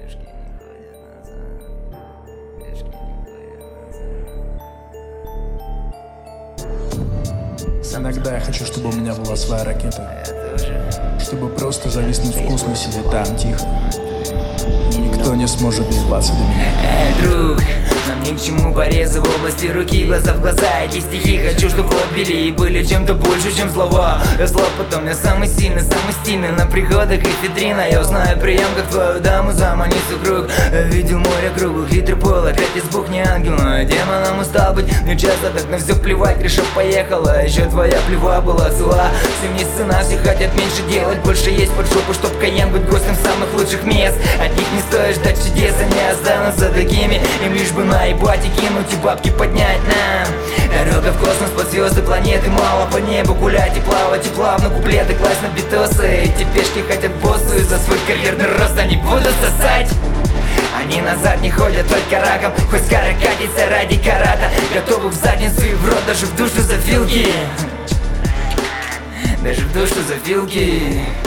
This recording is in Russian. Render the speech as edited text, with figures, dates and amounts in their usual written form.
Пешки не ходят назад. Пешки не ходят назад. Иногда я хочу, чтобы у меня была своя ракета, Я тоже. чтобы просто зависнуть в космосе, где там тихо. И никто не сможет добраться до меня. Друг, нам ни к чему порезы в области руки, глаза в глаза. Эти стихи хочу, чтобы отбили и были чем-то больше, чем слова. Я слаб, потом я самый сильный, самый стильный. На приходах эфедрина я узнаю прием, как твою даму заманить в круг. Видел море кругу, хитрый пол, опять из Бог не ангел, но демоном устал быть. Мне часто так на все плевать, крыша поехала. Еще твоя плева была цела. Все мне сцена, все хотят меньше делать, больше есть под жопу, чтоб Каен быть гостем самых лучших мест. От них не стоит ждать чудес, они останутся такими. Им лишь бы наебать и кинуть, и бабки поднять нам. Дорога в космос, под звезды, планеты, мало по небу гулять и плавать, и плавно куплеты класть на битосы. Эти пешки хотят боссу, и за свой карьерный рост они будут сосать. Они назад не ходят только раком, хоть скоро катится ради карата. Готовы в задницу и в рот, даже в душу за филки. Даже в душу за филки.